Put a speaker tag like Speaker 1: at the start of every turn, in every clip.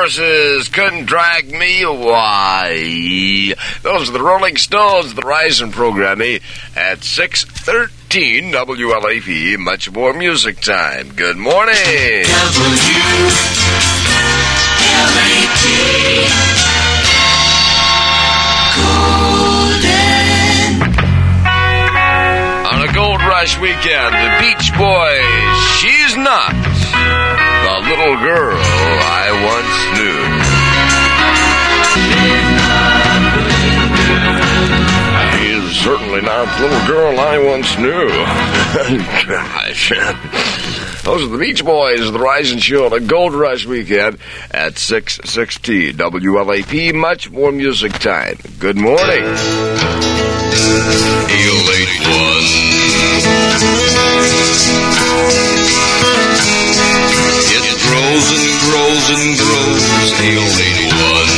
Speaker 1: horses couldn't drag me away. Those are the Rolling Stones, the Rising program, at 6:13 WLAP. Much more music time. Good morning. On a Gold Rush weekend, the Beach Boys, She's Not the Little Girl I Once Knew. She's certainly not the little girl I once knew. Gosh. Those are the Beach Boys, the Rising Show on a Gold Rush weekend at 6:16 WLAP. Much more music time. Good morning.
Speaker 2: You late one. It grows and grows and grows, hail lady one.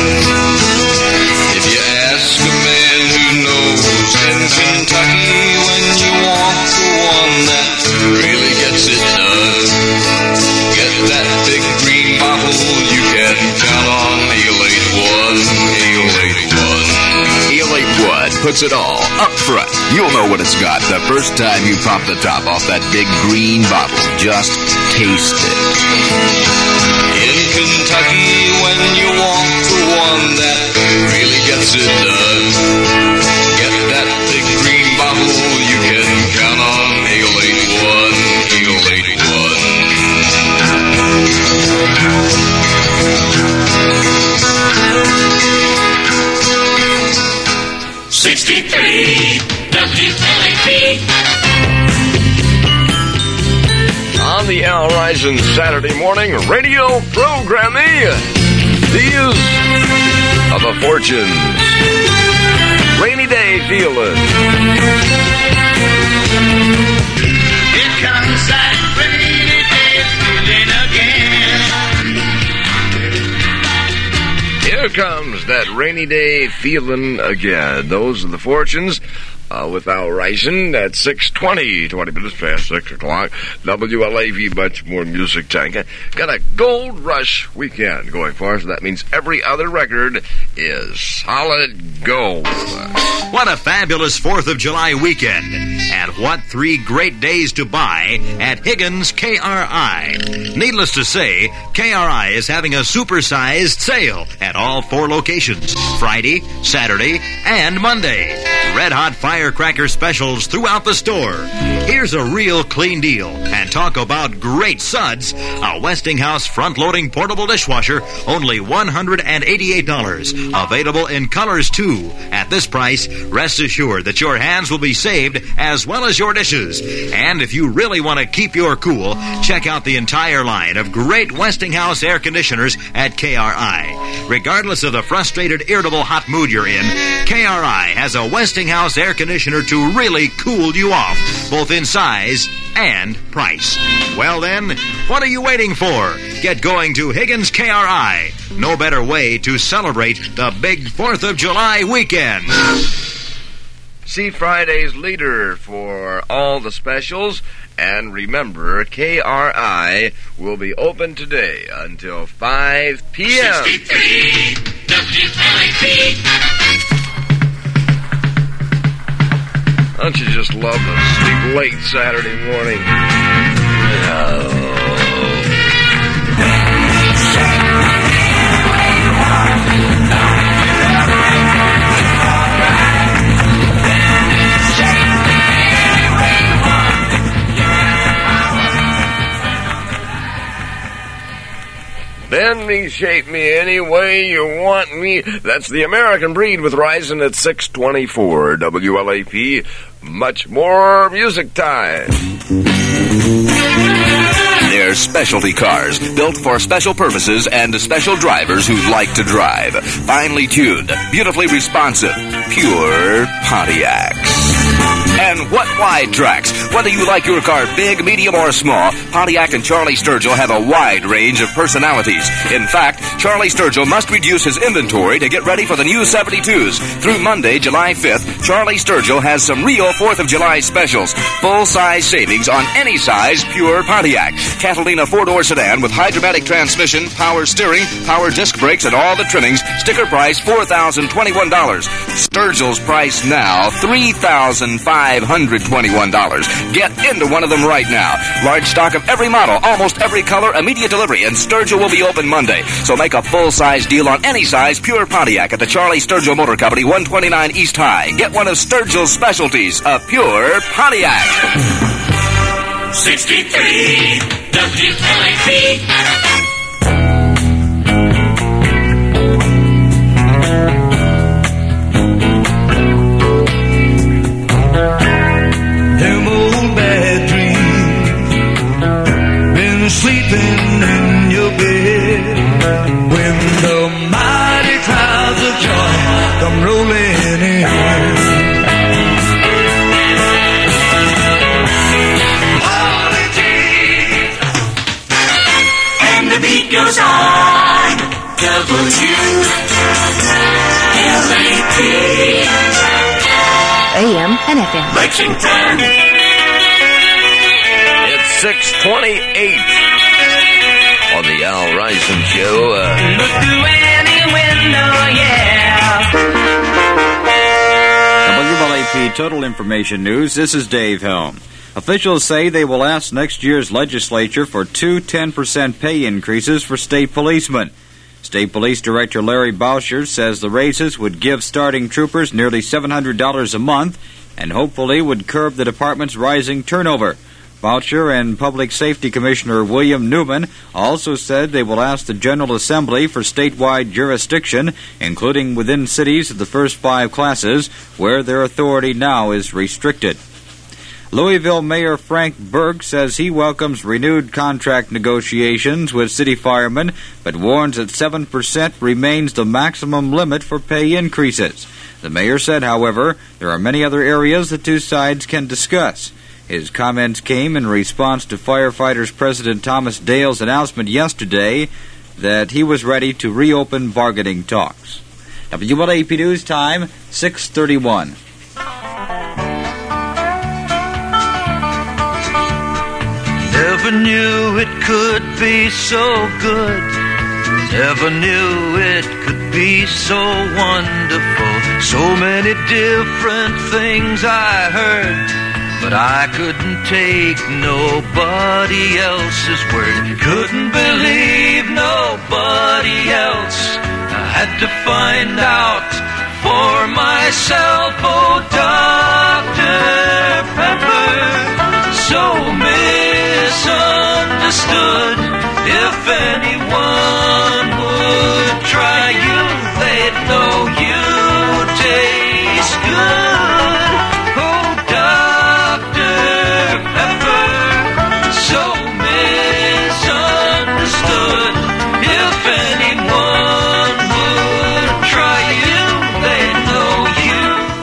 Speaker 2: If you ask a man who knows in Kentucky, when you want the one that really gets it done, get that big green bottle you can count on, hail lady one, hail lady one.
Speaker 3: Hail 8 puts it all up front. You'll know what it's got the first time you pop the top off that big green bottle. Just taste it.
Speaker 2: In Kentucky, when you want the one that really gets it done, get that big green bottle you can count on. Hail 81, Hail 81.
Speaker 4: 63 WLAP.
Speaker 1: On the Al Rising Saturday morning radio programming, these are the Fortunes. Rainy Day Feeling.
Speaker 4: Here comes that rainy day feeling again.
Speaker 1: Here comes that rainy day feeling again. Those are the Fortunes. With Al Rising at 6:20, 20 minutes past 6 o'clock. WLAV, much more music time. Got a Gold Rush weekend going for us. That means every other record is solid gold.
Speaker 5: What a fabulous 4th of July weekend. And what 3 great days to buy at Higgins KRI. Needless to say, KRI is having a supersized sale at all 4 locations. Friday, Saturday, and Monday. Red hot firecracker specials throughout the store. Here's a real clean deal. And talk about great suds. A Westinghouse front-loading portable dishwasher, only $188. Available in colors, too. At this price, rest assured that your hands will be saved as well as your dishes. And if you really want to keep your cool, check out the entire line of great Westinghouse air conditioners at KRI. Regardless of the frustrated, irritable, hot mood you're in, KRI has a Westinghouse air conditioner to really cool you off, both in size and price. Well then, what are you waiting for? Get going to Higgins KRI. No better way to celebrate the big 4th of July weekend.
Speaker 1: See Friday's leader for all the specials. And remember, KRI will be open today until 5 p.m.
Speaker 4: 63 WLAP.
Speaker 1: Don't you just love to sleep late Saturday morning? Bend me, shape me any way you want me. That's the American Breed with Rising at 6:24 WLAP. Much more music time.
Speaker 3: They're specialty cars, built for special purposes and special drivers who like to drive. Finely tuned, beautifully responsive, pure Pontiacs. And what wide tracks? Whether you like your car big, medium, or small, Pontiac and Charlie Sturgill have a wide range of personalities. In fact, Charlie Sturgill must reduce his inventory to get ready for the new 72s. Through Monday, July 5th, Charlie Sturgill has some real 4th of July specials. Full-size savings on any size pure Pontiac. Catalina 4-door sedan with hydromatic transmission, power steering, power disc brakes, and all the trimmings. Sticker price $4,021. Sturgill's price now $3,521. Get into one of them right now. Large stock of every model, almost every color, immediate delivery, and Sturgill will be open Monday. So make a full-size deal on any size pure Pontiac at the Charlie Sturgill Motor Company, 129 East High. Get one of Sturgill's specialties, a pure Pontiac.
Speaker 4: 63 WLAP.
Speaker 2: Sleeping in your bed when the mighty clouds of joy come rolling in. Holy Jesus,
Speaker 4: And the beat goes on. WLAP.
Speaker 6: AM and FM.
Speaker 4: Lexington.
Speaker 1: It's 6:28 on the Al Rison Show.
Speaker 4: Look through any window, yeah.
Speaker 7: WLAP Total Information News, this is Dave Helm. Officials say they will ask next year's legislature for 2 10% pay increases for state policemen. State Police Director Larry Boucher says the raises would give starting troopers nearly $700 a month and hopefully would curb the department's rising turnover. Boucher and Public Safety Commissioner William Newman also said they will ask the General Assembly for statewide jurisdiction, including within cities of the first 5 classes, where their authority now is restricted. Louisville Mayor Frank Berg says he welcomes renewed contract negotiations with city firemen, but warns that 7% remains the maximum limit for pay increases. The mayor said, however, there are many other areas the two sides can discuss. His comments came in response to Firefighters President Thomas Dale's announcement yesterday that he was ready to reopen bargaining talks. WLAP News Time, 6:31.
Speaker 2: never knew it could be so good. Never knew it could be so wonderful. So many different things I heard, but I couldn't take nobody else's word. Couldn't believe nobody else. I had to find out for myself. Oh, Dr. Pepper, so misunderstood. If anyone would try you, they'd know you taste good. Oh, Dr. Pepper, so misunderstood. If anyone would try you, they'd know you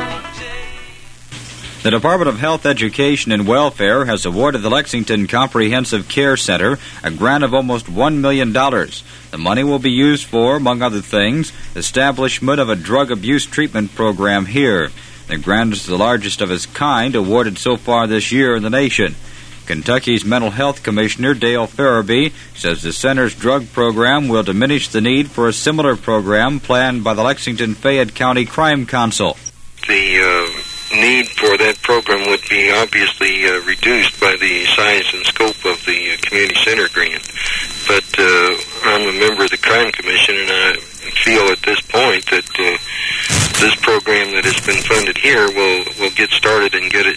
Speaker 2: taste.
Speaker 7: The Department of Health, Education, and Welfare has awarded the Lexington Comprehensive Care Center a grant of almost $1 million. The money will be used for, among other things, establishment of a drug abuse treatment program here. The grant is the largest of its kind awarded so far this year in the nation. Kentucky's Mental Health Commissioner Dale Farabee says the center's drug program will diminish the need for a similar program planned by the Lexington-Fayette County Crime Council.
Speaker 8: The need for that program would be obviously reduced by the size and scope of the community center grant. But I'm a member of the Crime Commission, and I feel at this point that this program that has been funded here will get started and get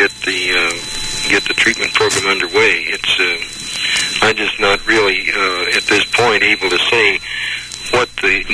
Speaker 8: the treatment program underway. I'm just not really at this point able to say what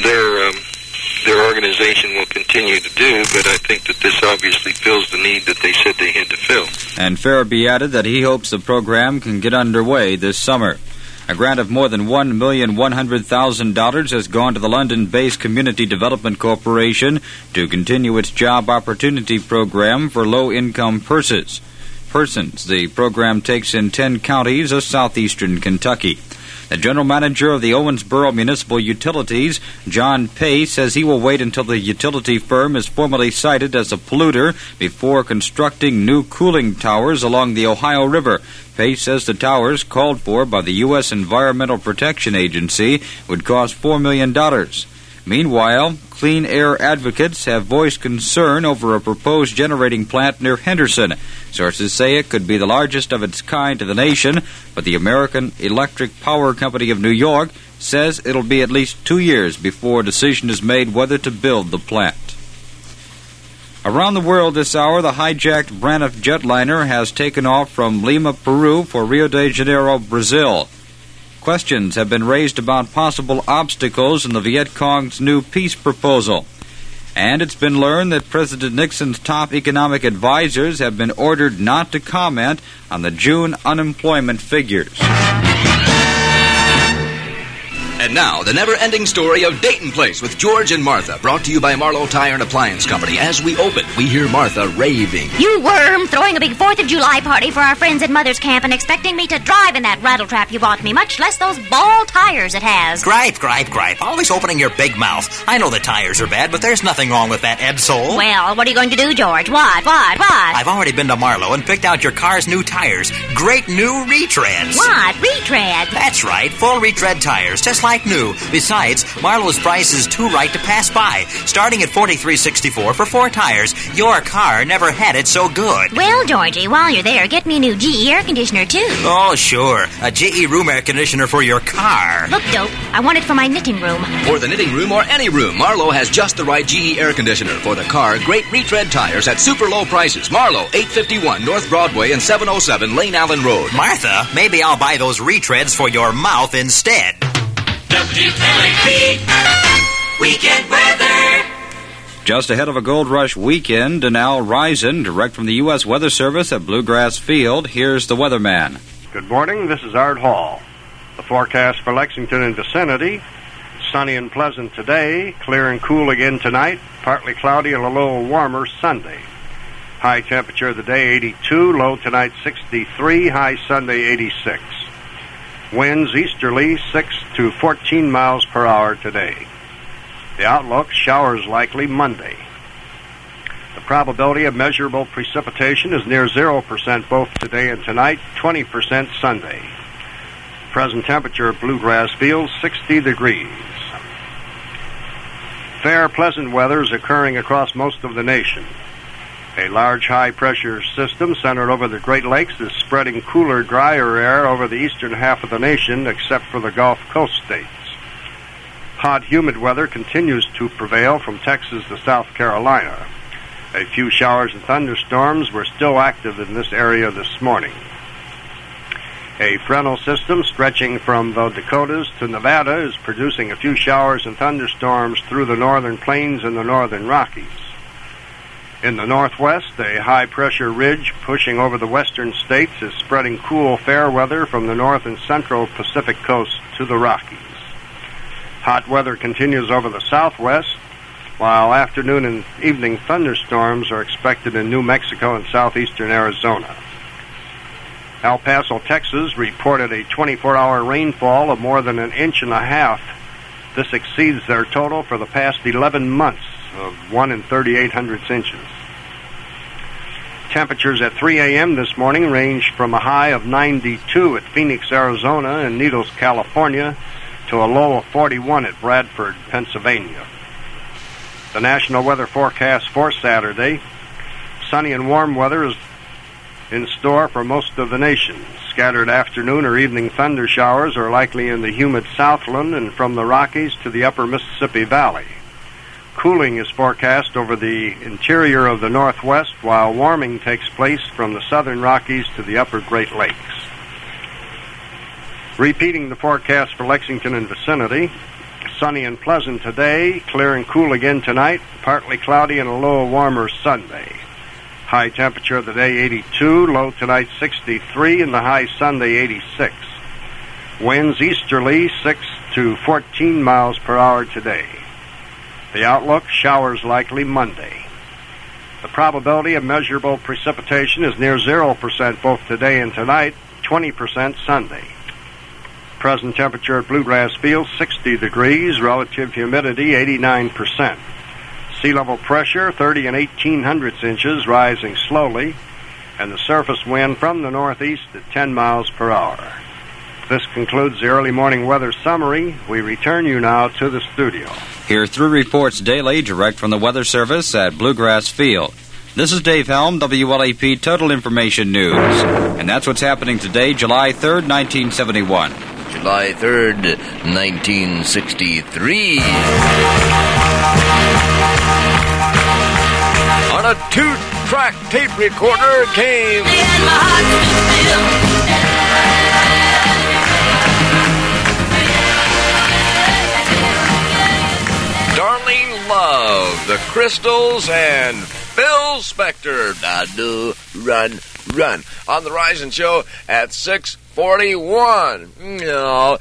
Speaker 8: their organization will continue to do, but I think that this obviously fills the need that they said they had to fill.
Speaker 7: And Farabee added that he hopes the program can get underway this summer. A grant of more than $1,100,000 has gone to the London-based Community Development Corporation to continue its job opportunity program for low-income persons. The program takes in 10 counties of southeastern Kentucky. The general manager of the Owensboro Municipal Utilities, John Pace, says he will wait until the utility firm is formally cited as a polluter before constructing new cooling towers along the Ohio River. Pace says the towers, called for by the U.S. Environmental Protection Agency, would cost $4 million. Meanwhile, clean air advocates have voiced concern over a proposed generating plant near Henderson. Sources say it could be the largest of its kind in the nation, but the American Electric Power Company of New York says it'll be at least 2 years before a decision is made whether to build the plant. Around the world this hour, the hijacked Braniff jetliner has taken off from Lima, Peru for Rio de Janeiro, Brazil. Questions have been raised about possible obstacles in the Viet Cong's new peace proposal. And it's been learned that President Nixon's top economic advisors have been ordered not to comment on the June unemployment figures.
Speaker 3: And now, the never-ending story of Dayton Place with George and Martha, brought to you by Marlowe Tire and Appliance Company. As we open, we hear Martha raving.
Speaker 6: You worm, throwing a big 4th of July party for our friends at Mother's Camp and expecting me to drive in that rattletrap you bought me, much less those ball tires it has.
Speaker 9: Gripe. Always opening your big mouth. I know the tires are bad, but there's nothing wrong with that, Edsole.
Speaker 6: Well, what are you going to do, George? What?
Speaker 9: I've already been to Marlowe and picked out your car's new tires. Great new retreads.
Speaker 6: What? Retread?
Speaker 9: That's right, full retread tires, just like new. Besides, Marlowe's price is too right to pass by. Starting at $43.64 for 4 tires, your car never had it so good.
Speaker 6: Well, Georgie, while you're there, get me a new GE air conditioner, too.
Speaker 9: Oh, sure. A GE room air conditioner for your car.
Speaker 6: Look, Dope, I want it for my knitting room.
Speaker 3: For the knitting room or any room, Marlowe has just the right GE air conditioner. For the car, great retread tires at super low prices. Marlowe, 851 North Broadway and 707 Lane Allen Road.
Speaker 9: Martha, maybe I'll buy those retreads for your mouth instead.
Speaker 4: WLAP Weekend Weather.
Speaker 7: Just ahead of a gold rush weekend, Denal Risen, direct from the U.S. Weather Service at Bluegrass Field. Here's the weatherman.
Speaker 10: Good morning, this is Art Hall. The forecast for Lexington and vicinity: sunny and pleasant today, clear and cool again tonight, partly cloudy and a little warmer Sunday. High temperature of the day 82, low tonight 63, high Sunday 86. Winds easterly 6 to 14 miles per hour today. The outlook: showers likely Monday. The probability of measurable precipitation is near 0% both today and tonight, 20% Sunday. Present temperature of Bluegrass Field 60 degrees. Fair, pleasant weather is occurring across most of the nation. A large high-pressure system centered over the Great Lakes is spreading cooler, drier air over the eastern half of the nation, except for the Gulf Coast states. Hot, humid weather continues to prevail from Texas to South Carolina. A few showers and thunderstorms were still active in this area this morning. A frontal system stretching from the Dakotas to Nevada is producing a few showers and thunderstorms through the northern plains and the northern Rockies. In the northwest, a high-pressure ridge pushing over the western states is spreading cool, fair weather from the north and central Pacific coast to the Rockies. Hot weather continues over the southwest, while afternoon and evening thunderstorms are expected in New Mexico and southeastern Arizona. El Paso, Texas, reported a 24-hour rainfall of more than 1.5 inches. This exceeds their total for the past 11 months of 1 3/800 inches. Temperatures at 3 a.m. this morning ranged from a high of 92 at Phoenix, Arizona, and Needles, California, to a low of 41 at Bradford, Pennsylvania. The national weather forecast for Saturday: sunny and warm weather is in store for most of the nation. Scattered afternoon or evening thunder showers are likely in the humid Southland and from the Rockies to the upper Mississippi Valley. Cooling is forecast over the interior of the Northwest, while warming takes place from the southern Rockies to the upper Great Lakes. Repeating the forecast for Lexington and vicinity: sunny and pleasant today, clear and cool again tonight, partly cloudy and a little warmer Sunday. High temperature of the day 82, low tonight 63, and the high Sunday 86. Winds easterly 6 to 14 miles per hour today. The outlook, showers likely Monday. The probability of measurable precipitation is near 0% both today and tonight, 20% Sunday. Present temperature at Bluegrass Field, 60 degrees, relative humidity 89%. Sea level pressure, 30 and 1800 inches, rising slowly, and the surface wind from the northeast at 10 miles per hour. This concludes the early morning weather summary. We return you now to the studio.
Speaker 7: Here are 3 reports daily, direct from the Weather Service at Bluegrass Field. This is Dave Helm, WLAP Total Information News. And that's what's happening today, July 3rd, 1971.
Speaker 11: July 3rd, 1963.
Speaker 1: On a 2-track tape recorder came... Darling Love, the Crystals, and Phil Spector. Da-do, run, run. On the Rising Show at 6:41. No,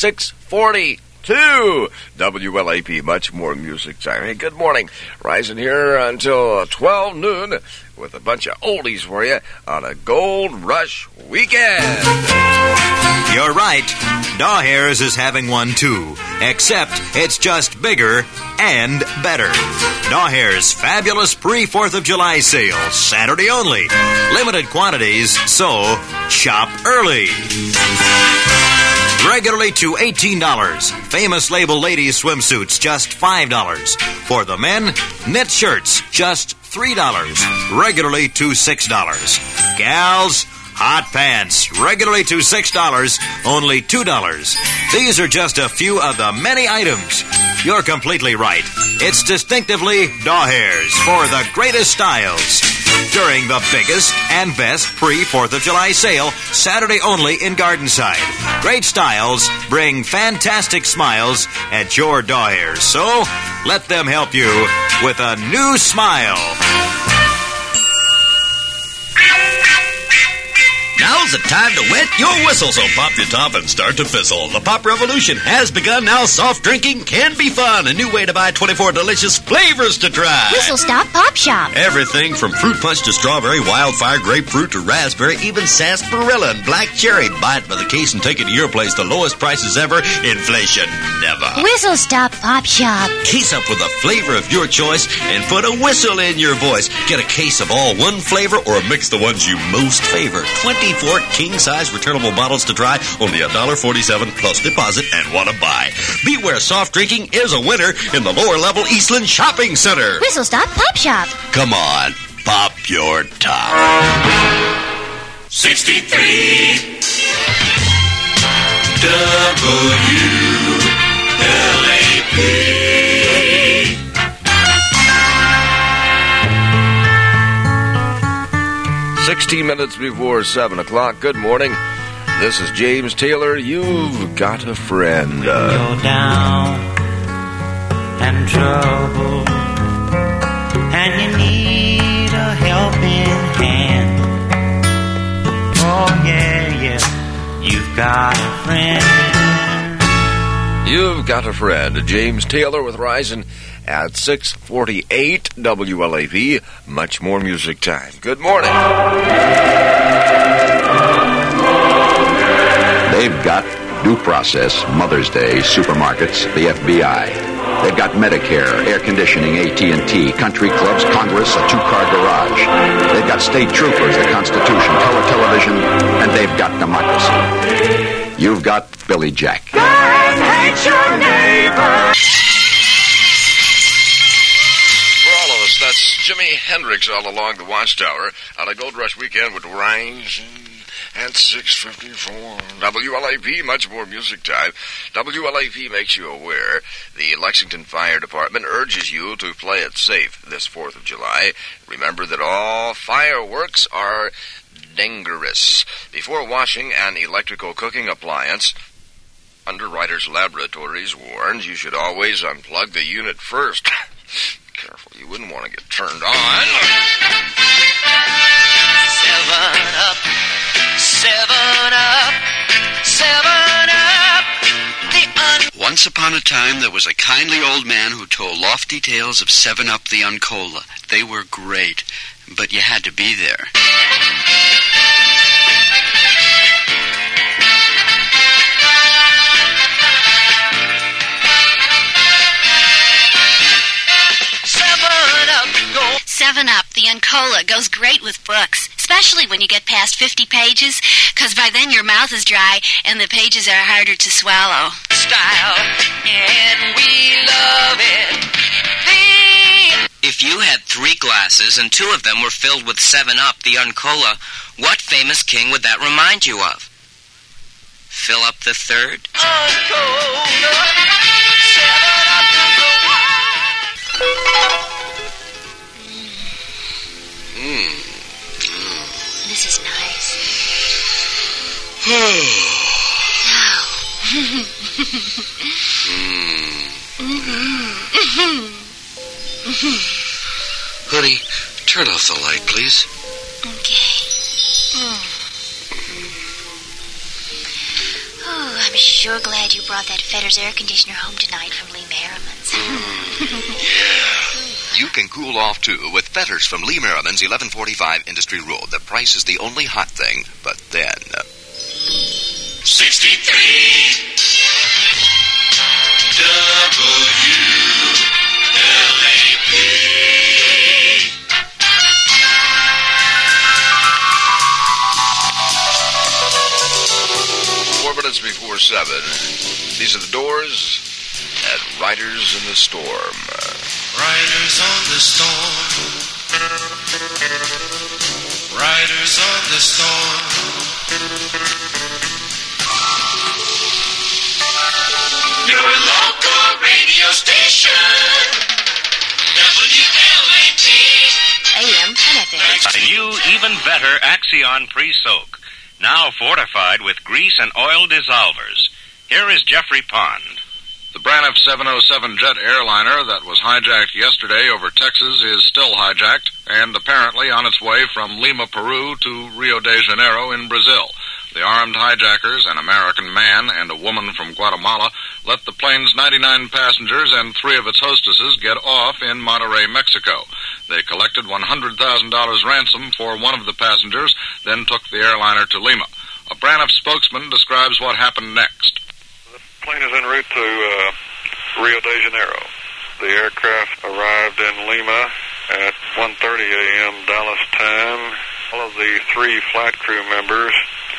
Speaker 1: 6:42. WLAP, much more music time. Hey, good morning. Rising here until 12 noon with a bunch of oldies for you on a Gold Rush weekend.
Speaker 5: You're right. Dawhares is having one too, except it's just bigger and better. Dawhares' fabulous pre-4th of July sale, Saturday only. Limited quantities, so shop early. Regularly to $18. Famous Label ladies swimsuits, just $5. For the men, knit shirts, just $3. Regularly to $6. Gals, hot pants, regularly to $6, only $2. These are just a few of the many items. You're completely right. It's distinctively Dawhares for the greatest styles. During the biggest and best pre-4th of July sale, Saturday only in Gardenside. Great styles bring fantastic smiles at your Dawhares. So, let them help you with a new smile.
Speaker 12: Now's the time to wet your whistle, so pop your top and start to fizzle. The Pop Revolution has begun. Now soft drinking can be fun. A new way to buy 24 delicious flavors to try.
Speaker 6: Whistle Stop Pop Shop.
Speaker 12: Everything from fruit punch to strawberry, wildfire, grapefruit to raspberry, even sarsaparilla and black cherry. Buy it by the case and take it to your place. The lowest prices ever. Inflation never.
Speaker 6: Whistle Stop Pop Shop.
Speaker 12: Case up with a flavor of your choice and put a whistle in your voice. Get a case of all one flavor or mix the ones you most favor. 24 king-size returnable bottles to try, only $1.47 plus deposit and want to buy. Beware, soft drinking is a winner in the lower-level Eastland Shopping Center.
Speaker 6: Whistle Stop Pop Shop.
Speaker 12: Come on, pop your top.
Speaker 4: 63 WLAP.
Speaker 1: 16 minutes before 7 o'clock. Good morning. This is James Taylor. You've got a friend.
Speaker 13: You're down and troubled, and you need a helping hand. Oh, yeah, you've got a friend.
Speaker 1: You've got a friend. James Taylor with Rising at 6:48 WLAP. Much more music time. Good morning.
Speaker 14: They've got due process, Mother's Day, supermarkets, the FBI. They've got Medicare, air conditioning, AT&T, country clubs, Congress, a 2-car garage. They've got state troopers, the Constitution, color television, and they've got democracy. You've got Billy Jack.
Speaker 4: Go and hate your neighbor.
Speaker 1: That's Jimi Hendrix all along the Watchtower on a Gold Rush weekend with Rising at 6:54. WLAP, much more music time. WLAP makes you aware the Lexington Fire Department urges you to play it safe this 4th of July. Remember that all fireworks are dangerous. Before washing an electrical cooking appliance, Underwriters Laboratories warns you should always unplug the unit first. Careful, you wouldn't want to get turned on.
Speaker 4: 7 up, 7 up, 7 up.
Speaker 11: a time there was a kindly old man who told lofty tales of 7-Up the Uncola. They were great, but you had to be there.
Speaker 15: Seven Up, the Uncola, goes great with books, especially when you get past 50 pages, because by then your mouth is dry and the pages are harder to swallow.
Speaker 16: Style, and we love it.
Speaker 17: If you had 3 glasses and 2 of them were filled with 7-Up, the Uncola, what famous king would that remind you of? Philip III?
Speaker 16: Uncola, 7-Up to the wild.
Speaker 15: This is nice.
Speaker 12: Honey, turn off the light, please.
Speaker 15: Okay. Oh, I'm sure glad you brought that Fetter's air conditioner home tonight from Lee Merriman's.
Speaker 3: You can cool off, too, with Fetters from Lee Merriman's 1145 Industry Road. The price is the only hot thing, but then...
Speaker 4: 63 WLAP.
Speaker 1: 4 minutes before 7. These are the Doors at Riders in the Storm.
Speaker 4: Riders on the storm. Riders on the storm. Your local radio station. WLAP.
Speaker 15: AM and FM.
Speaker 18: A new, even better Axion Pre-Soak. Now fortified with grease and oil dissolvers. Here is Jeffrey Pond.
Speaker 19: The Braniff 707 jet airliner that was hijacked yesterday over Texas is still hijacked and apparently on its way from Lima, Peru to Rio de Janeiro in Brazil. The armed hijackers, an American man and a woman from Guatemala, let the plane's 99 passengers and 3 of its hostesses get off in Monterrey, Mexico. They collected $100,000 ransom for one of the passengers, then took the airliner to Lima. A Braniff spokesman describes what happened next.
Speaker 20: The plane is en route to Rio de Janeiro. The aircraft arrived in Lima at 1:30 a.m. Dallas time. All of the 3 flight crew members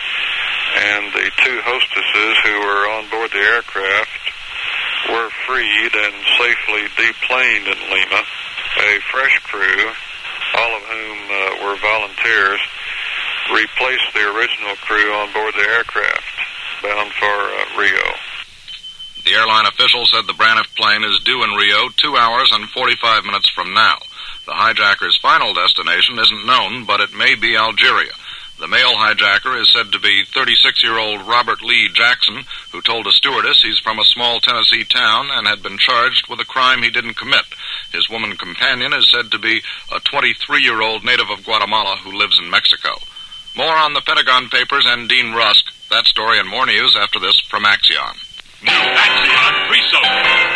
Speaker 20: and the 2 hostesses who were on board the aircraft were freed and safely deplaned in Lima. A fresh crew, all of whom were volunteers, replaced the original crew on board the aircraft bound for Rio.
Speaker 19: The airline official said the Braniff plane is due in Rio 2 hours and 45 minutes from now. The hijacker's final destination isn't known, but it may be Algeria. The male hijacker is said to be 36-year-old Robert Lee Jackson, who told a stewardess he's from a small Tennessee town and had been charged with a crime he didn't commit. His woman companion is said to be a 23-year-old native of Guatemala who lives in Mexico. More on the Pentagon Papers and Dean Rusk. That story and more news after this from Axion.
Speaker 21: New Axion Pre-Soak.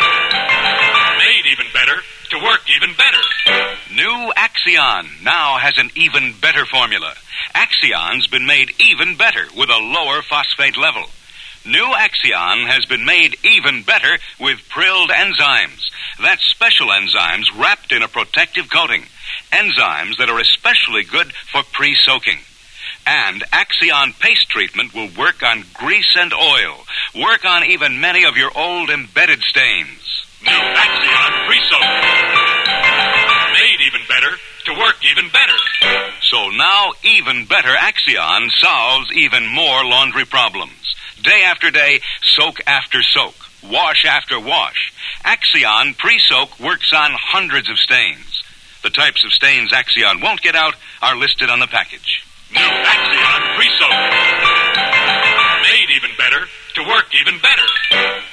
Speaker 21: Made even better to work even better.
Speaker 18: New Axion now has an even better formula. Axion's been made even better with a lower phosphate level. New Axion has been made even better with prilled enzymes. That's special enzymes wrapped in a protective coating. Enzymes that are especially good for pre-soaking. And Axion paste treatment will work on grease and oil. Work on even many of your old embedded stains.
Speaker 21: New Axion Pre-Soak. Made even better to work even better.
Speaker 18: So now even better Axion solves even more laundry problems. Day after day, soak after soak, wash after wash. Axion Pre-Soak works on hundreds of stains. The types of stains Axion won't get out are listed on the package.
Speaker 21: New Axion Pre-Soak. Made even better to work even better.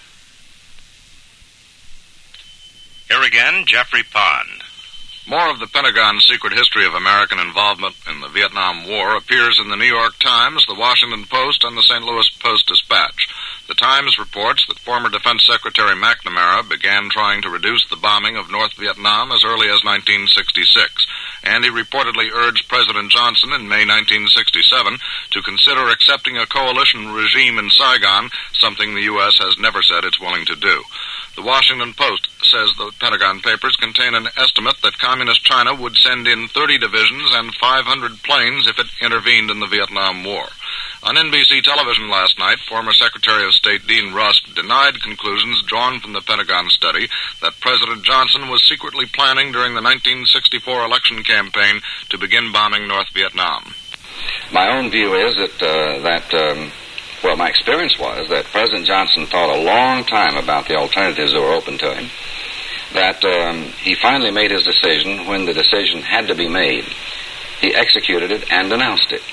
Speaker 18: Here again, Jeffrey Pond.
Speaker 19: More of the Pentagon's secret history of American involvement in the Vietnam War appears in the New York Times, the Washington Post, and the St. Louis Post-Dispatch. The Times reports that former Defense Secretary McNamara began trying to reduce the bombing of North Vietnam as early as 1966, and he reportedly urged President Johnson in May 1967 to consider accepting a coalition regime in Saigon, something the U.S. has never said it's willing to do. The Washington Post says the Pentagon Papers contain an estimate that Communist China would send in 30 divisions and 500 planes if it intervened in the Vietnam War. On NBC television last night, former Secretary of State Dean Rusk denied conclusions drawn from the Pentagon study that President Johnson was secretly planning during the 1964 election campaign to begin bombing North Vietnam.
Speaker 2: My own view is that my experience was that President Johnson thought a long time about the alternatives that were open to him, that he finally made his decision when the decision had to be made. He executed it and announced it.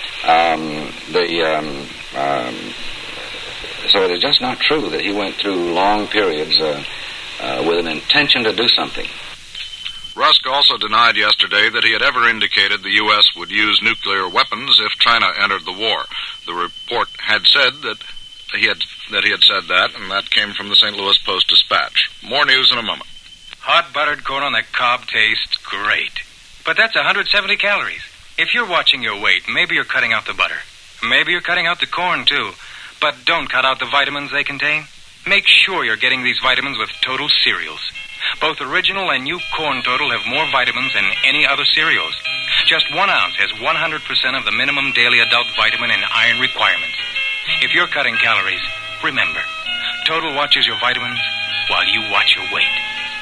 Speaker 2: So it is just not true that he went through long periods with an intention to do something.
Speaker 19: Rusk also denied yesterday that he had ever indicated the U.S. would use nuclear weapons if China entered the war. The report had said that he had said that, and that came from the St. Louis Post-Dispatch. More news in a moment.
Speaker 22: Hot buttered corn on the cob tastes great, but that's 170 calories. If you're watching your weight, maybe you're cutting out the butter. Maybe you're cutting out the corn, too. But don't cut out the vitamins they contain. Make sure you're getting these vitamins with Total cereals. Both original and new Corn Total have more vitamins than any other cereals. Just 1 ounce has 100% of the minimum daily adult vitamin and iron requirements. If you're cutting calories, remember, Total watches your vitamins while you watch your weight.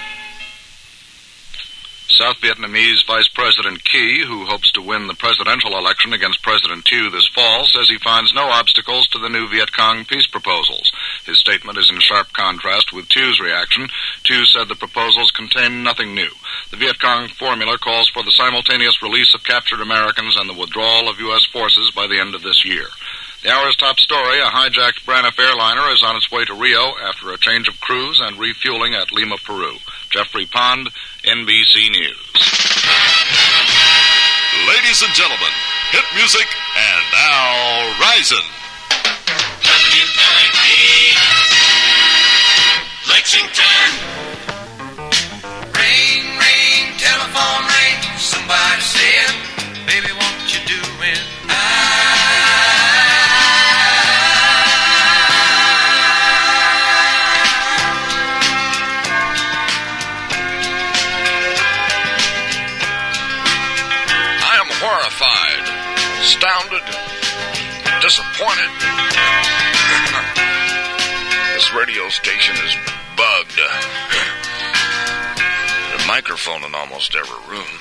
Speaker 19: South Vietnamese Vice President Ky, who hopes to win the presidential election against President Thieu this fall, says he finds no obstacles to the new Viet Cong peace proposals. His statement is in sharp contrast with Thieu's reaction. Thieu said the proposals contain nothing new. The Viet Cong formula calls for the simultaneous release of captured Americans and the withdrawal of U.S. forces by the end of this year. The hour's top story, a hijacked Braniff airliner is on its way to Rio after a change of crews and refueling at Lima, Peru. Jeffrey Pond, NBC News.
Speaker 12: Ladies and gentlemen, hit music, and now, Rising.
Speaker 4: WLAP, Lexington. Ring, ring, telephone ring. Somebody said, baby, what you doing?
Speaker 1: Horrified, astounded, disappointed. This radio station is bugged. The microphone in almost every room.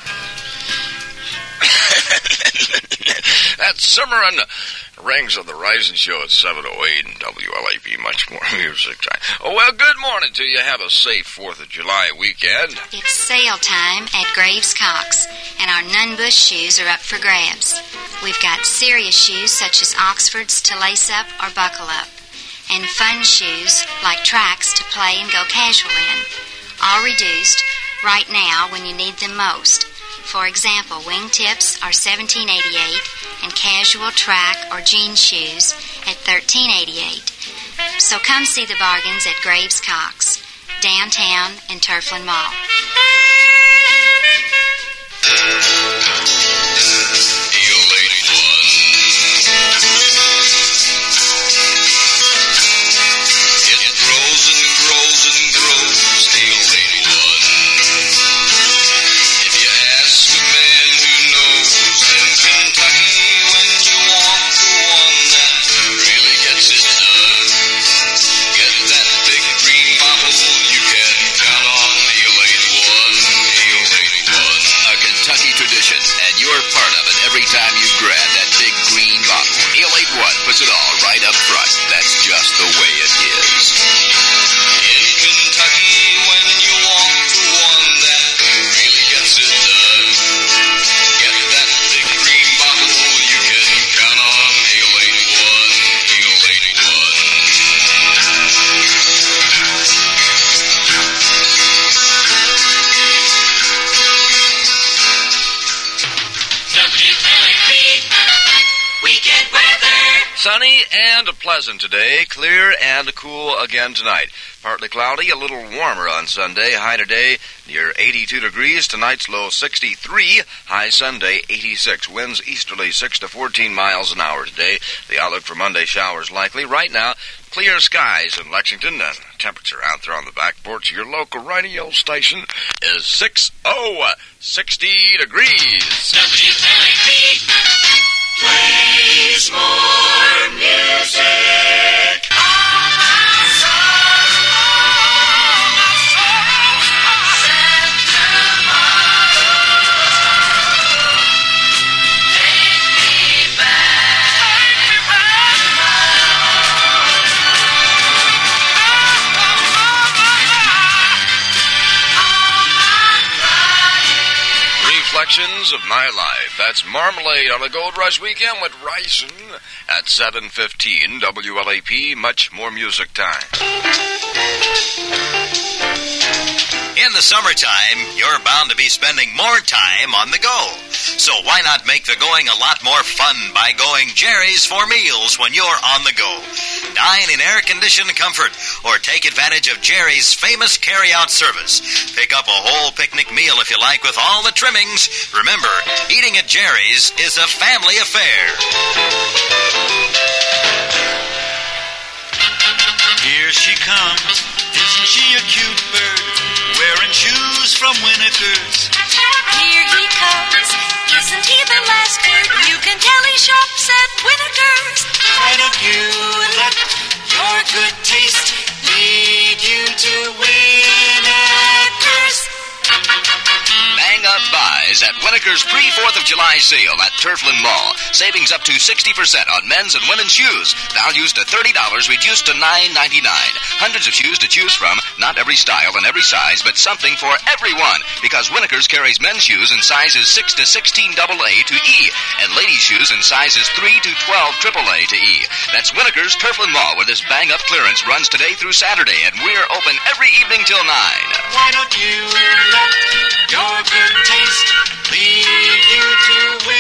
Speaker 1: That simmering rings of the Rising Show at 7:08 and WLAP, much more music time. Oh, well, good morning to you. Have a safe 4th of July weekend.
Speaker 23: It's sale time at Graves Cox, and our Nunn-Bush shoes are up for grabs. We've got serious shoes such as Oxfords to lace up or buckle up, and fun shoes like Tracks to play and go casual in, all reduced right now when you need them most. For example, wingtips are $17.88 and casual track or jean shoes at $13.88. So come see the bargains at Graves Cox, downtown in Turfland Mall.
Speaker 4: It grows and grows and grows, Steel Lady One. If you ask a man who knows in Kentucky, when you want the one that really gets it done, get that big green bottle, you can count on Steel Lady One, Steel Lady One.
Speaker 3: A Kentucky tradition, and you're part of it every time you grab that big green bottle. Ale 81 puts it all right up front. That's just the way it is.
Speaker 4: In Kentucky, when you want the one that really gets it done, get that big green bottle, you can count on Ale 81, Ale 81. WLAP.
Speaker 3: Sunny and pleasant today, clear and cool again tonight. Partly cloudy, a little warmer on Sunday. High today near 82 degrees. Tonight's low 63. High Sunday 86. Winds easterly 6 to 14 miles an hour today. The outlook for Monday, showers likely. Right now, clear skies in Lexington, and temperature out there on the back porch of your local radio station is 60 degrees.
Speaker 16: WLAP plays more music. All my sorrows, send them take me
Speaker 3: Reflections of My Life. That's Marmalade on a Gold Rush weekend with Ryson at 7:15 WLAP. Much more music time.
Speaker 5: In the summertime, you're bound to be spending more time on the go. So why not make the going a lot more fun by going Jerry's for meals when you're on the go? Dine in air-conditioned comfort or take advantage of Jerry's famous carry-out service. Pick up a whole picnic meal if you like with all the trimmings. Remember, eating at Jerry's is a family affair.
Speaker 8: Here she comes, isn't she a cute bird, wearing shoes from Winnikers?
Speaker 16: Here he comes, isn't he the last word? You can tell he shops at Winnikers.
Speaker 8: Why don't you let your good taste lead you to Winnikers?
Speaker 3: Bang up buys at Winnikers pre-4th of July sale at Turfland Mall. Savings up to 60% on men's and women's shoes. Values to $30, reduced to $9.99. Hundreds of shoes to choose from. Not every style and every size, but something for everyone. Because Winnikers carries men's shoes in sizes 6 to 16 AA to E, and ladies' shoes in sizes 3 to 12 AAA to E. That's Winnikers Turfland Mall, where this bang-up clearance runs today through Saturday, and we're open every evening till 9.
Speaker 8: Why don't you let your good taste lead you to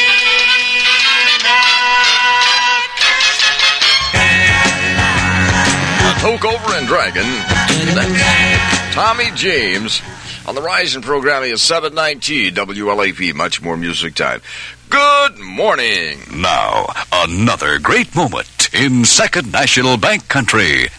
Speaker 1: Tokeover and Dragon. Tommy James on the Rising program is 719 WLAP. Much more music time. Good morning.
Speaker 9: Now, another great moment in Second National Bank country.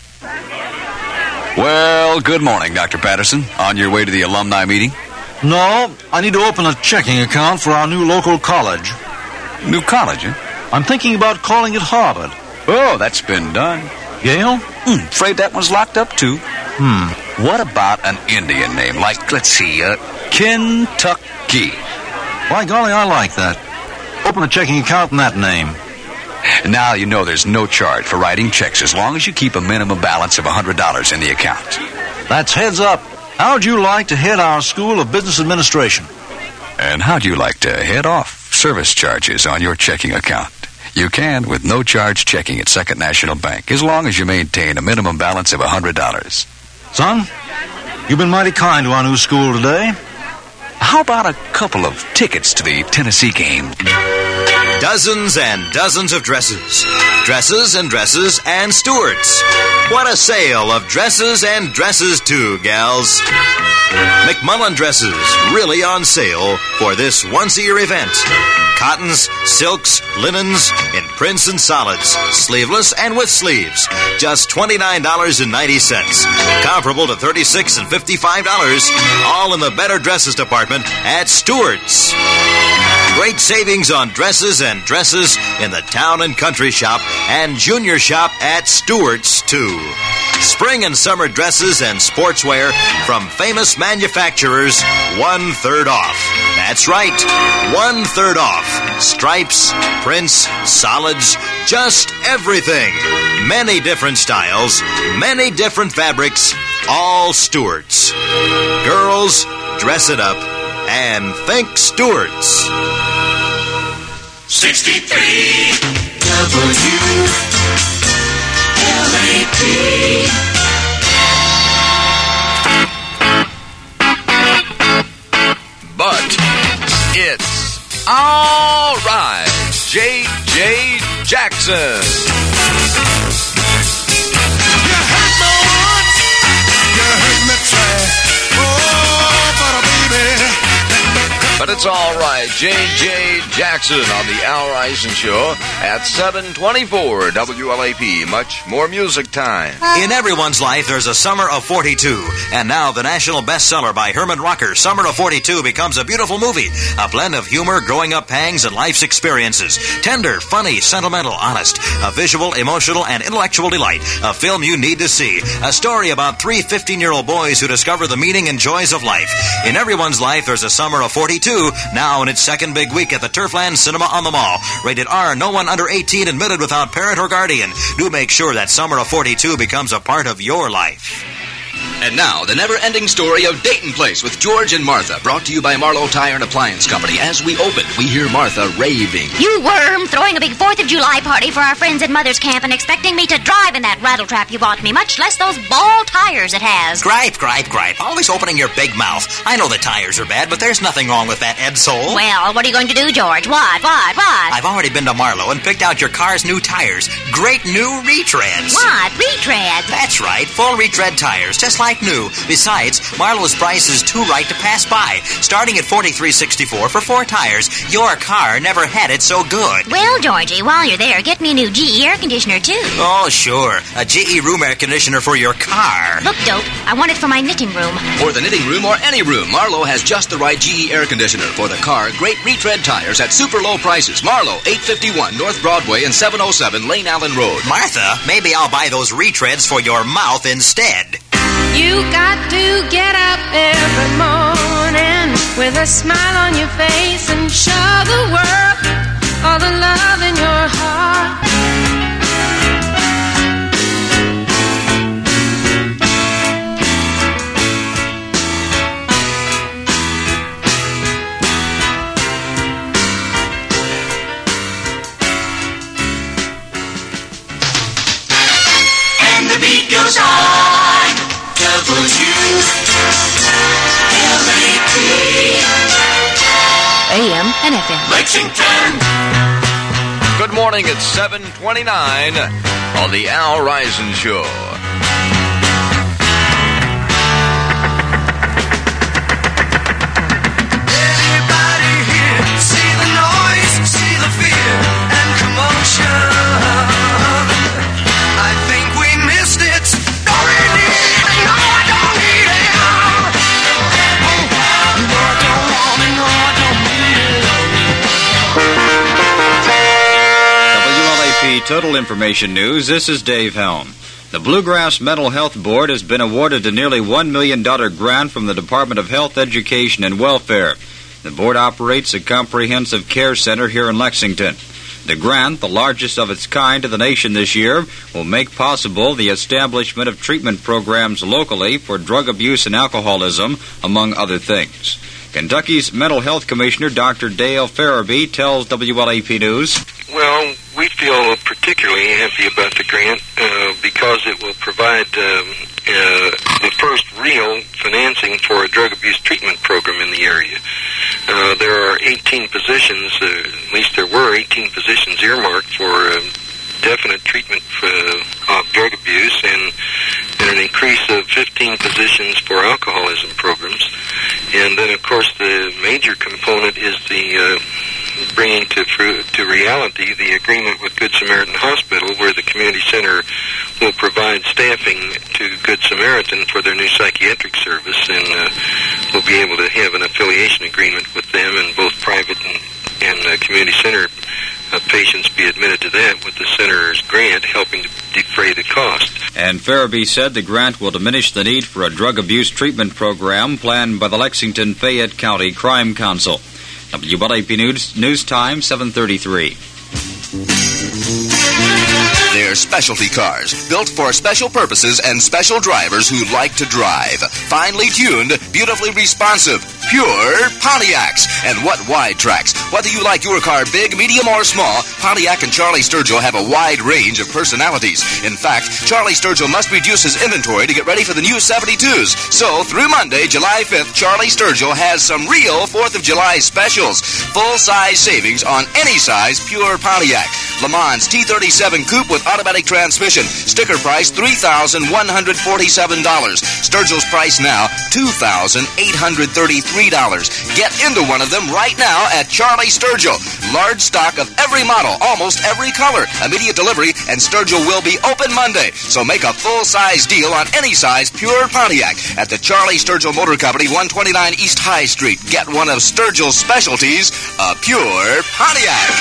Speaker 9: Well, good morning, Dr. Patterson. On your way to the alumni meeting?
Speaker 10: No, I need to open a checking account for our new local college.
Speaker 9: New college, eh?
Speaker 10: I'm thinking about calling it Harvard.
Speaker 9: Oh, that's been done.
Speaker 10: Yale?
Speaker 9: Afraid that one's locked up, too. What about an Indian name, like, let's see, Kentucky?
Speaker 10: By golly, I like that. Open a checking account in that name.
Speaker 9: Now you know there's no charge for writing checks as long as you keep a minimum balance of $100 in the account.
Speaker 10: That's heads up. How'd you like to head our School of Business Administration?
Speaker 9: And how'd you like to head off service charges on your checking account? You can with no charge checking at Second National Bank, as long as you maintain a minimum balance of $100.
Speaker 10: Son, you've been mighty kind to our new school today.
Speaker 9: How about a couple of tickets to the Tennessee game?
Speaker 5: Dozens and dozens of dresses. Dresses and dresses and Stewart's. What a sale of dresses and dresses too, gals. McMullen dresses really on sale for this once-a-year event. Cottons, silks, linens, in prints and solids, sleeveless and with sleeves. Just $29.90. Comparable to $36 and $55, all in the better dresses department at Stewart's. Great savings on dresses and dresses in the town and country shop and junior shop at Stewart's, too. Spring and summer dresses and sportswear from famous manufacturers, 1/3 off. That's right, 1/3 off. Stripes, prints, solids, just everything. Many different styles, many different fabrics, all Stewart's. Girls, dress it up and think Stewart's.
Speaker 16: 63 WLAP.
Speaker 1: But it's all right. J.J. Jackson. But it's all right. J.J. Jackson on the Al Risen Show at 7:24 WLAP. Much more music time.
Speaker 5: In everyone's life, there's a Summer of 42. And now the national bestseller by Herman Rocker, Summer of 42, becomes a beautiful movie. A blend of humor, growing up pangs, and life's experiences. Tender, funny, sentimental, honest. A visual, emotional, and intellectual delight. A film you need to see. A story about three 15-year-old boys who discover the meaning and joys of life. In everyone's life, there's a Summer of 42. Now in its second big week at the Turfland Cinema on the Mall. Rated R, no one under 18 admitted without parent or guardian. Do make sure that Summer of 42 becomes a part of your life.
Speaker 3: And now, the never-ending story of Dayton Place with George and Martha, brought to you by Marlowe Tire and Appliance Company. As we open, we hear Martha raving.
Speaker 6: You worm, throwing a big 4th of July party for our friends at Mother's Camp and expecting me to drive in that rattletrap you bought me, much less those ball tires it has.
Speaker 5: Gripe. Always opening your big mouth. I know the tires are bad, but there's nothing wrong with that, Edsole.
Speaker 6: Well, what are you going to do, George? What?
Speaker 5: I've already been to Marlowe and picked out your car's new tires. Great new retreads.
Speaker 6: What? Retreads?
Speaker 5: That's right, full retread tires, just like new. Besides, Marlowe's price is too right to pass by. Starting at $43.64 for 4 tires, your car never had it so good.
Speaker 6: Well, Georgie, while you're there, get me a new GE air conditioner, too.
Speaker 5: Oh, sure. A GE room air conditioner for your car.
Speaker 6: Look, Dope, I want it for my knitting room.
Speaker 3: For the knitting room or any room, Marlowe has just the right GE air conditioner. For the car, great retread tires at super low prices. Marlowe, 851 North Broadway and 707 Lane Allen Road.
Speaker 5: Martha, maybe I'll buy those retreads for your mouth instead.
Speaker 7: You got to get up every morning with a smile on your face and show the world all the love in your heart.
Speaker 16: And the beat goes on. W-L-A-P
Speaker 6: AM and FM.
Speaker 16: Lexington.
Speaker 1: Good morning, it's 7:29 on the Al Risen Show.
Speaker 16: Everybody here, see the noise, see the fear and commotion. I think we missed it.
Speaker 13: Total Information News, this is Dave Helm. The Bluegrass Mental Health Board has been awarded a nearly $1 million grant from the Department of Health, Education, and Welfare. The board operates a comprehensive care center here in Lexington. The grant, the largest of its kind in the nation this year, will make possible the establishment of treatment programs locally for drug abuse and alcoholism, among other things. Kentucky's Mental Health Commissioner, Dr. Dale Farabee, tells WLAP News.
Speaker 24: Well, we feel particularly happy about the grant because it will provide the first real financing for a drug abuse treatment program in the area. There are 18 positions, at least there were 18 positions earmarked for definite treatment of drug abuse and an increase of 15 positions for alcoholism programs. And then, of course, the major component is the bringing to reality the agreement with Good Samaritan Hospital, where the community center will provide staffing to Good Samaritan for their new psychiatric service, and we'll be able to have an affiliation agreement with them, and both private and community center patients be admitted to that, with the center's grant helping to defray the cost.
Speaker 13: And Farabee said the grant will diminish the need for a drug abuse treatment program planned by the Lexington Fayette County Crime Council. WLAP News Time, 7:33.
Speaker 3: They're specialty cars, built for special purposes and special drivers who like to drive. Finely tuned, beautifully responsive, pure Pontiacs. And what wide tracks. Whether you like your car big, medium, or small, Pontiac and Charlie Sturgill have a wide range of personalities. In fact, Charlie Sturgill must reduce his inventory to get ready for the new 72s. So, through Monday, July 5th, Charlie Sturgill has some real 4th of July specials. Full-size savings on any size pure Pontiac. Le Mans T37 Coupe with automatic transmission. Sticker price $3,147. Sturgill's price now $2,833. Get into one of them right now at Charlie Sturgill. Large stock of every model, almost every color. Immediate delivery, and Sturgill will be open Monday. So make a full-size deal on any size pure Pontiac at the Charlie Sturgill Motor Company, 129 East High Street. Get one of Sturgill's specialties, a pure Pontiac.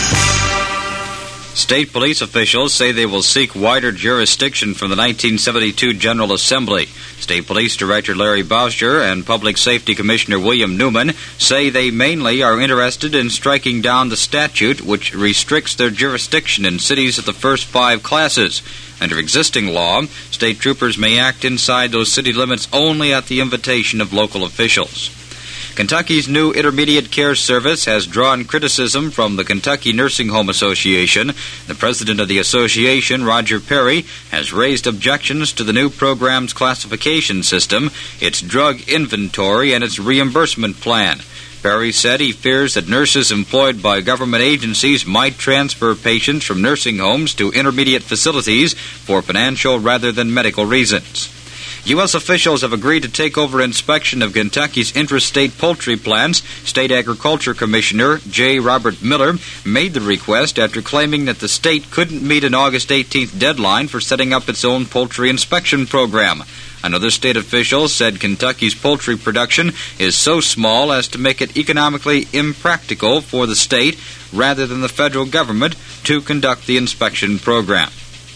Speaker 13: State police officials say they will seek wider jurisdiction from the 1972 General Assembly. State Police Director Larry Boucher and Public Safety Commissioner William Newman say they mainly are interested in striking down the statute which restricts their jurisdiction in cities of the first 5 classes. Under existing law, state troopers may act inside those city limits only at the invitation of local officials. Kentucky's new intermediate care service has drawn criticism from the Kentucky Nursing Home Association. The president of the association, Roger Perry, has raised objections to the new program's classification system, its drug inventory, and its reimbursement plan. Perry said he fears that nurses employed by government agencies might transfer patients from nursing homes to intermediate facilities for financial rather than medical reasons. U.S. officials have agreed to take over inspection of Kentucky's intrastate poultry plants. State Agriculture Commissioner J. Robert Miller made the request after claiming that the state couldn't meet an August 18th deadline for setting up its own poultry inspection program. Another state official said Kentucky's poultry production is so small as to make it economically impractical for the state, rather than the federal government, to conduct the inspection program.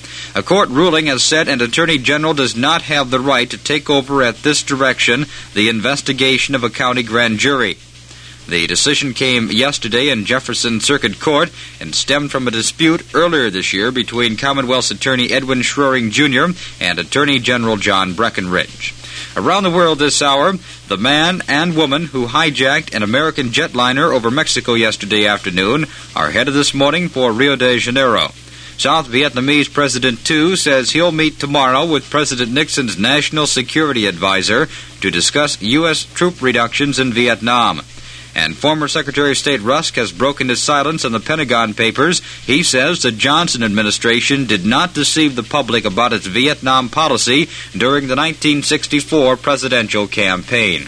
Speaker 13: A court ruling has said an attorney general does not have the right to take over at this direction the investigation of a county grand jury. The decision came yesterday in Jefferson Circuit Court and stemmed from a dispute earlier this year between Commonwealth's Attorney Edwin Schroering Jr. and Attorney General John Breckinridge. Around the world this hour, the man and woman who hijacked an American jetliner over Mexico yesterday afternoon are headed this morning for Rio de Janeiro. South Vietnamese President Tu says he'll meet tomorrow with President Nixon's National Security Advisor to discuss U.S. troop reductions in Vietnam. And former Secretary of State Rusk has broken his silence on the Pentagon Papers. He says the Johnson administration did not deceive the public about its Vietnam policy during the 1964 presidential campaign.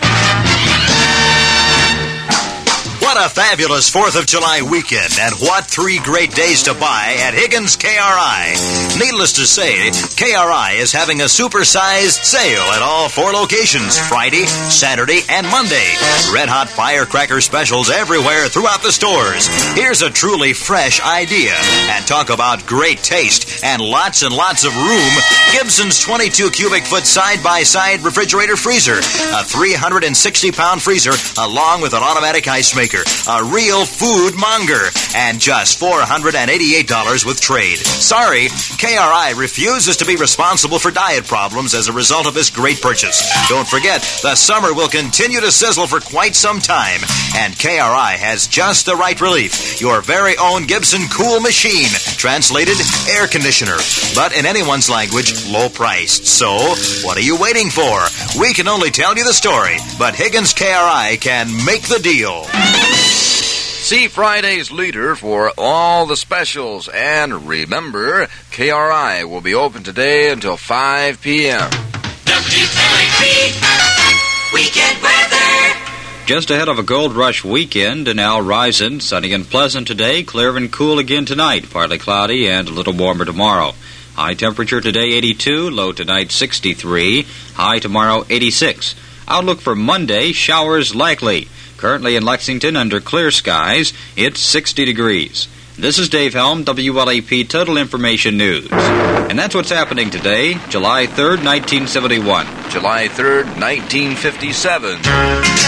Speaker 5: What a fabulous 4th of July weekend, and what 3 great days to buy at Higgins KRI. Needless to say, KRI is having a supersized sale at all 4 locations, Friday, Saturday, and Monday. Red-hot firecracker specials everywhere throughout the stores. Here's a truly fresh idea. And talk about great taste and lots of room. Gibson's 22 cubic foot side-by-side refrigerator freezer. A 360-pound freezer along with an automatic ice maker. A real food monger. And just $488 with trade. Sorry, KRI refuses to be responsible for diet problems as a result of this great purchase. Don't forget, the summer will continue to sizzle for quite some time. And KRI has just the right relief. Your very own Gibson Cool Machine. Translated, air conditioner. But in anyone's language, low priced. So, what are you waiting for? We can only tell you the story, but Higgins KRI can make the deal.
Speaker 1: See Friday's leader for all the specials. And remember, KRI will be open today until 5 p.m.
Speaker 16: WLAP Weekend Weather.
Speaker 13: Just ahead of a gold rush weekend in Al Risen, sunny and pleasant today, clear and cool again tonight, partly cloudy and a little warmer tomorrow. High temperature today 82, low tonight 63, high tomorrow 86. Outlook for Monday, showers likely. Currently in Lexington under clear skies, it's 60 degrees. This is Dave Helm, WLAP Total Information News. And that's what's happening today, July 3rd, 1971.
Speaker 1: July 3rd, 1957.